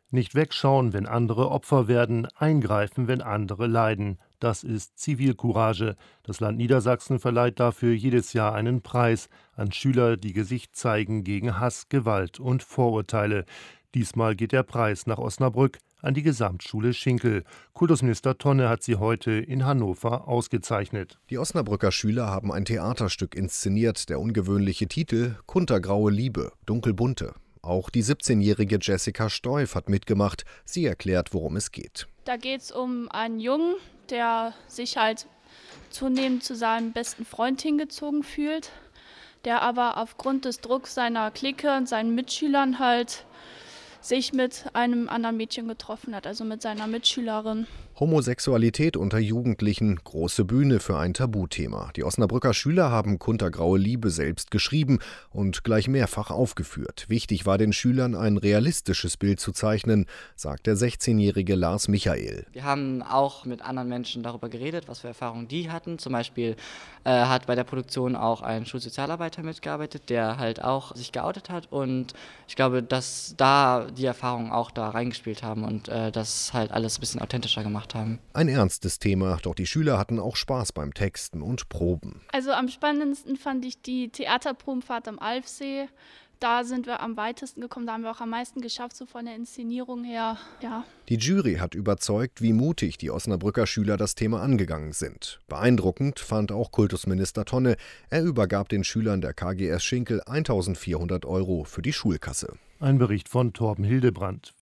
Nicht wegschauen, wenn andere Opfer werden, eingreifen, wenn andere leiden. Das ist Zivilcourage. Das Land Niedersachsen verleiht dafür jedes Jahr einen Preis an Schüler, die Gesicht zeigen gegen Hass, Gewalt und Vorurteile. Diesmal geht der Preis nach Osnabrück an die Gesamtschule Schinkel. Kultusminister Tonne hat sie heute in Hannover ausgezeichnet. Die Osnabrücker Schüler haben ein Theaterstück inszeniert. Der ungewöhnliche Titel »Kuntergraue Liebe, dunkelbunte«. Auch die 17-jährige Jessica Steuf hat mitgemacht. Sie erklärt, worum es geht. Da geht es um einen Jungen, der sich halt zunehmend zu seinem besten Freund hingezogen fühlt, der aber aufgrund des Drucks seiner Clique und seinen Mitschülern halt sich mit einem anderen Mädchen getroffen hat, also mit seiner Mitschülerin. Homosexualität unter Jugendlichen, große Bühne für ein Tabuthema. Die Osnabrücker Schüler haben Kuntergraue Liebe selbst geschrieben und gleich mehrfach aufgeführt. Wichtig war den Schülern, ein realistisches Bild zu zeichnen, sagt der 16-jährige Lars Michael. Wir haben auch mit anderen Menschen darüber geredet, was für Erfahrungen die hatten. Zum Beispiel hat bei der Produktion auch ein Schulsozialarbeiter mitgearbeitet, der halt auch sich geoutet hat. Und ich glaube, dass da die Erfahrungen auch da reingespielt haben und das halt alles ein bisschen authentischer gemacht haben. Ein ernstes Thema, doch die Schüler hatten auch Spaß beim Texten und Proben. Also am spannendsten fand ich die Theaterprobenfahrt am Alfsee. Da sind wir am weitesten gekommen, da haben wir auch am meisten geschafft, so von der Inszenierung her. Ja. Die Jury hat überzeugt, wie mutig die Osnabrücker Schüler das Thema angegangen sind. Beeindruckend fand auch Kultusminister Tonne. Er übergab den Schülern der KGS Schinkel 1.400 € für die Schulkasse. Ein Bericht von Torben Hildebrandt.